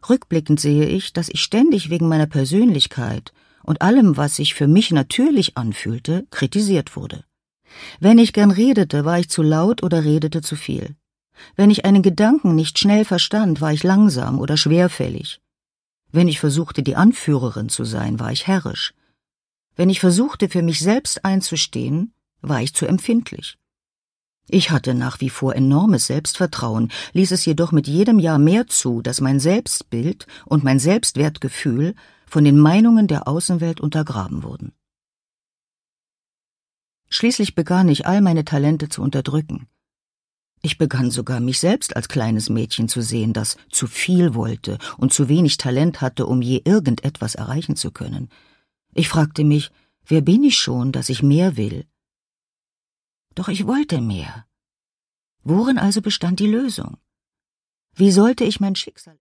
Rückblickend sehe ich, dass ich ständig wegen meiner Persönlichkeit und allem, was sich für mich natürlich anfühlte, kritisiert wurde. Wenn ich gern redete, war ich zu laut oder redete zu viel. Wenn ich einen Gedanken nicht schnell verstand, war ich langsam oder schwerfällig. Wenn ich versuchte, die Anführerin zu sein, war ich herrisch. Wenn ich versuchte, für mich selbst einzustehen, war ich zu empfindlich. Ich hatte nach wie vor enormes Selbstvertrauen, ließ es jedoch mit jedem Jahr mehr zu, dass mein Selbstbild und mein Selbstwertgefühl von den Meinungen der Außenwelt untergraben wurden. Schließlich begann ich, all meine Talente zu unterdrücken. Ich begann sogar, mich selbst als kleines Mädchen zu sehen, das zu viel wollte und zu wenig Talent hatte, um je irgendetwas erreichen zu können. Ich fragte mich, wer bin ich schon, dass ich mehr will? Doch ich wollte mehr. Worin also bestand die Lösung? Wie sollte ich mein Schicksal